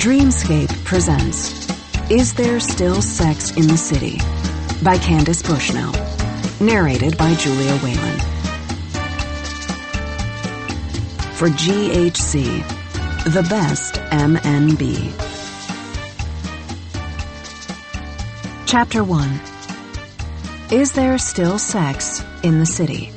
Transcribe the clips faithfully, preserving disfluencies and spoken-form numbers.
Dreamscape presents Is There Still Sex in the City? By Candace Bushnell. Narrated by Julia Wayland. For G H C, the best M N B. Chapter one. Is there still sex in the city?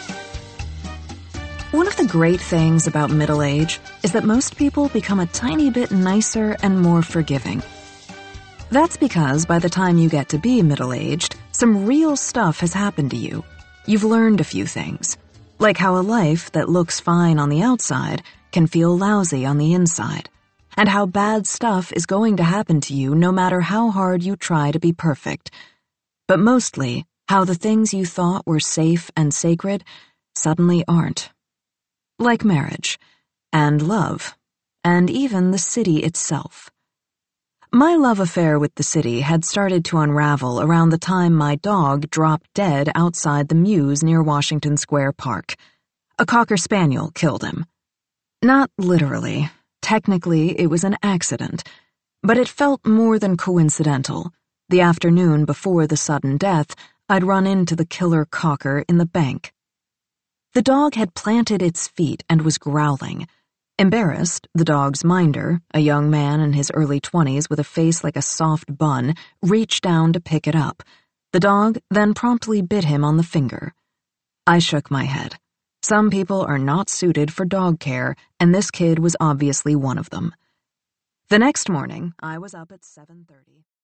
One of the great things about middle age is that most people become a tiny bit nicer and more forgiving. That's because by the time you get to be middle-aged, some real stuff has happened to you. You've learned a few things, like how a life that looks fine on the outside can feel lousy on the inside, and how bad stuff is going to happen to you no matter how hard you try to be perfect. But mostly, how the things you thought were safe and sacred suddenly aren't. Like marriage, and love, and even the city itself. My love affair with the city had started to unravel around the time my dog dropped dead outside the Mews near Washington Square Park. A Cocker Spaniel killed him. Not literally. Technically, it was an accident, but it felt more than coincidental. The afternoon before the sudden death, I'd run into the killer Cocker in the bank. The dog had planted its feet and was growling. Embarrassed, the dog's minder, a young man in his early twenties with a face like a soft bun, reached down to pick it up. The dog then promptly bit him on the finger. I shook my head. Some people are not suited for dog care, and this kid was obviously one of them. The next morning, I was up at seven thirty.